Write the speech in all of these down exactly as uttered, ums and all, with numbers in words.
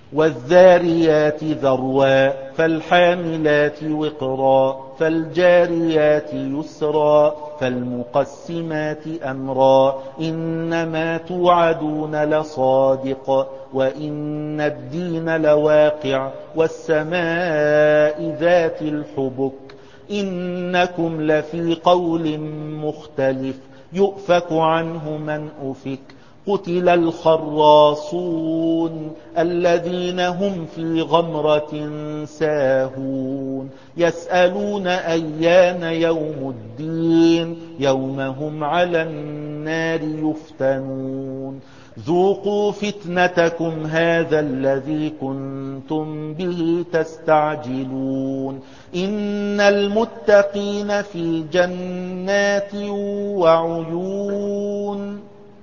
والذاريات ذروا فالحاملات وقرا فالجاريات يسرا فالمقسمات أمرا إنما توعدون لصادق وإن الدين لواقع والسماء ذات الحبك إنكم لفي قول مختلف يؤفك عنه من أفك قتل الخراصون الذين هم في غمرة ساهون يسألون أيان يوم الدين يوم هم على النار يفتنون ذوقوا فتنتكم هذا الذي كنتم به تستعجلون إن المتقين في جنات وعيون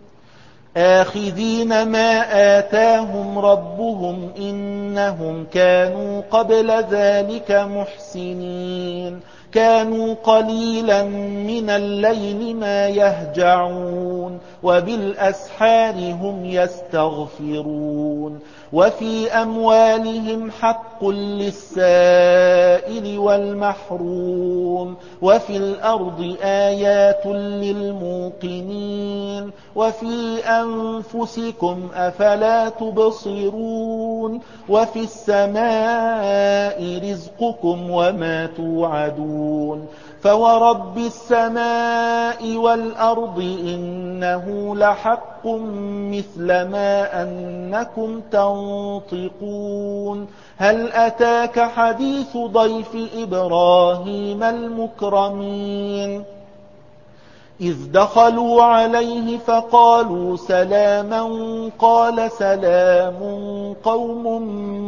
آخذين ما آتاهم ربهم إنهم كانوا قبل ذلك محسنين كانوا قليلا من الليل ما يهجعون وبالأسحار هم يستغفرون وفي أموالهم حق للسائل والمحروم وفي الأرض آيات للموقنين وفي أنفسكم أفلا تبصرون وفي السماء رزقكم وما توعدون فورب السماء والأرض إنه لحق مثل ما أنكم تنطقون هل أتاك حديث ضيف إبراهيم المكرمين إذ دخلوا عليه فقالوا سلاما قال سلام قوم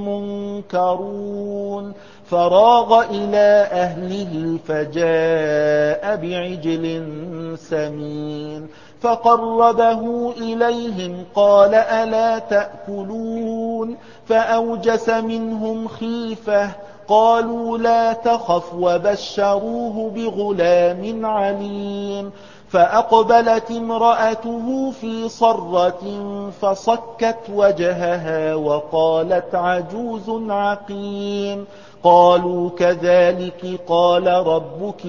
منكرون فراغ إلى أهله فجاء بعجل سمين فقربه إليهم قال ألا تأكلون فأوجس منهم خيفة قالوا لا تخف وبشروه بغلام عليم فأقبلت امرأته في صرة فصكت وجهها وقالت عجوز عقيم قالوا كذلك قال ربك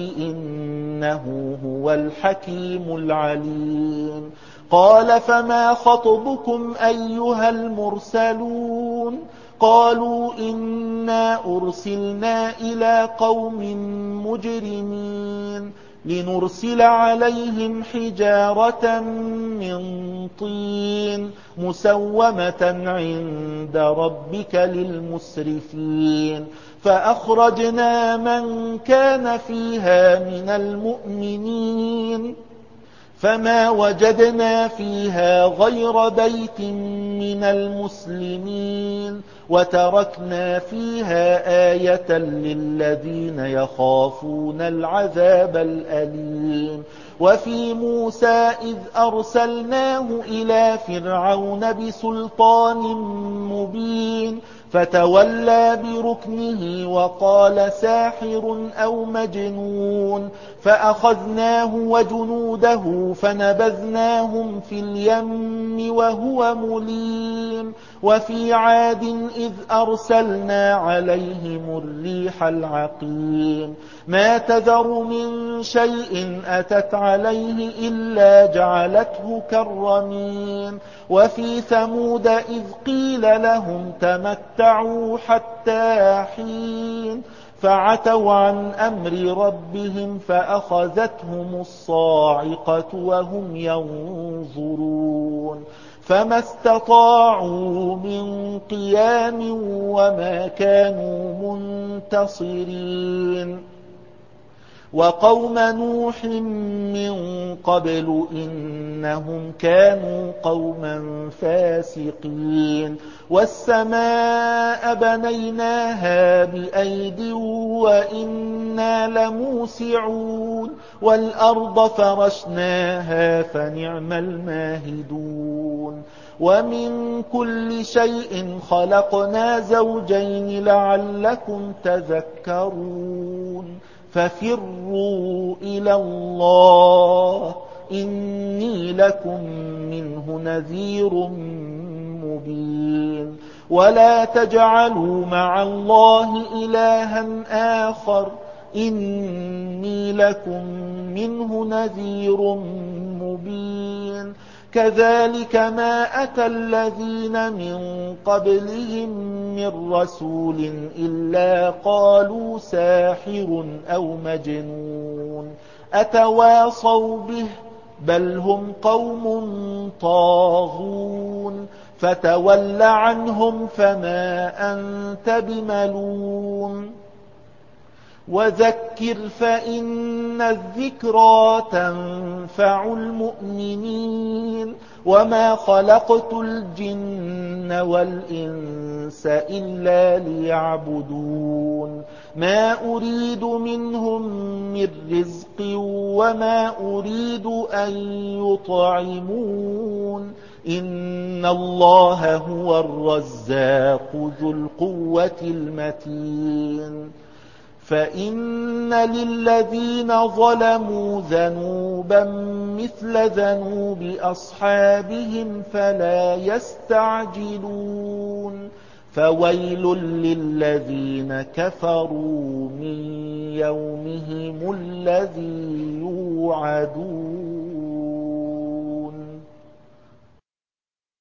إنه هو الحكيم العليم قال فما خطبكم أيها المرسلون قالوا إنا أرسلنا إلى قوم مجرمين لنرسل عليهم حجارة من طين مسومة عند ربك للمسرفين فأخرجنا من كان فيها من المؤمنين فما وجدنا فيها غير بيت من المسلمين وتركنا فيها آية للذين يخافون العذاب الأليم وفي موسى إذ أرسلناه إلى فرعون بسلطان مبين فتولى بركنه وقال ساحر أو مجنون فأخذناه وجنوده فنبذناهم في اليم وهو مليم وفي عاد إذ أرسلنا عليهم الريح العقيم ما تذر من شيء أتت عليه إلا جعلته كالرميم وفي ثمود إذ قيل لهم تمتعوا حتى حين فعتوا عن أمر ربهم فأخذتهم الصاعقة وهم ينظرون فما استطاعوا من قيام وما كانوا منتصرين وقوم نوح من قبل إنهم كانوا قوما فاسقين والسماء بنيناها بأيد وإنا لموسعون والأرض فرشناها فنعم الماهدون ومن كل شيء خلقنا زوجين لعلكم تذكرون ففروا إلى الله إني لكم منه نذير مبين ولا تجعلوا مع الله إلها آخر إني لكم منه نذير مبين كذلك ما أتى الذين من قبلهم من رسول إلا قالوا ساحر أو مجنون أتواصوا به بل هم قوم طاغون فتول عنهم فما أنت بملوم وذكر فإن الذكرى تنفع المؤمنين وما خلقت الجن والإنس إلا ليعبدون ما أريد منهم من رزق وما أريد أن يطعمون إن الله هو الرزاق ذو القوة المتين فإن للذين ظلموا ذنوبا مثل ذنوب أصحابهم فلا يستعجلون فويل للذين كفروا من يومهم الذي يوعدون